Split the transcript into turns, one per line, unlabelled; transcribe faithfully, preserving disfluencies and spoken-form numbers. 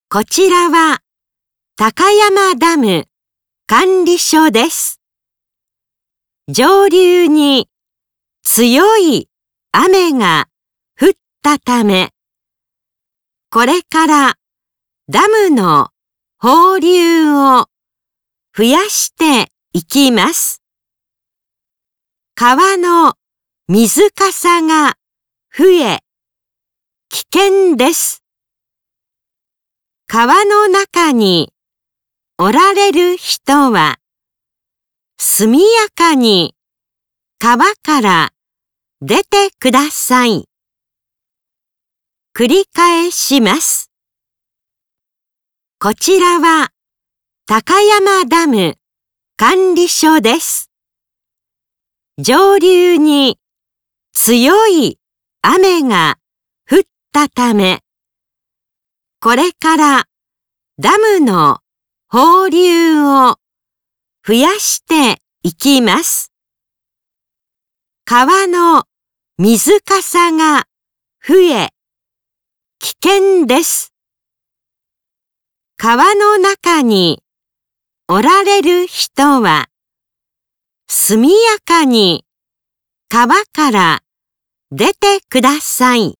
こちらは高山ダム管理所です。上流に強い雨が降ったため、これからダムの放流を増やしていきます。川の水かさが増え、危険です。川の中におられる人は、速やかに川から出てください。繰り返します。こちらは高山ダム管理所です。上流に強い雨が降ったため、これからダムの放流を増やしていきます。川の水かさが増え、危険です。川の中におられる人は、速やかに川から出てください。